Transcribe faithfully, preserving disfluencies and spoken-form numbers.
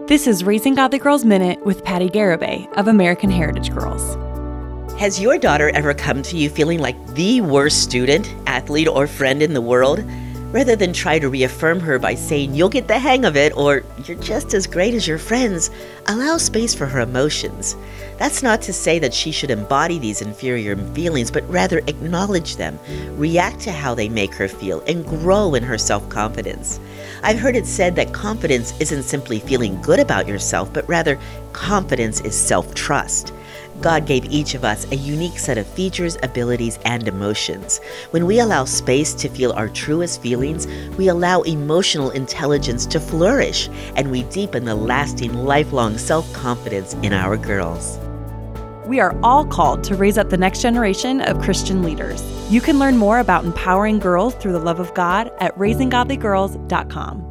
This is Raising Godly Girls Minute with Patty Garibay of American Heritage Girls. Has your daughter ever come to you feeling like the worst student, athlete, or friend in the world? Rather than try to reaffirm her by saying you'll get the hang of it or you're just as great as your friends, allow space for her emotions. That's not to say that she should embody these inferior feelings, but rather acknowledge them, react to how they make her feel, and grow in her self-confidence. I've heard it said that confidence isn't simply feeling good about yourself, but rather confidence is self-trust. God gave each of us a unique set of features, abilities, and emotions. When we allow space to feel our truest feelings, we allow emotional intelligence to flourish, and we deepen the lasting, lifelong self-confidence in our girls. We are all called to raise up the next generation of Christian leaders. You can learn more about empowering girls through the love of God at raising godly girls dot com.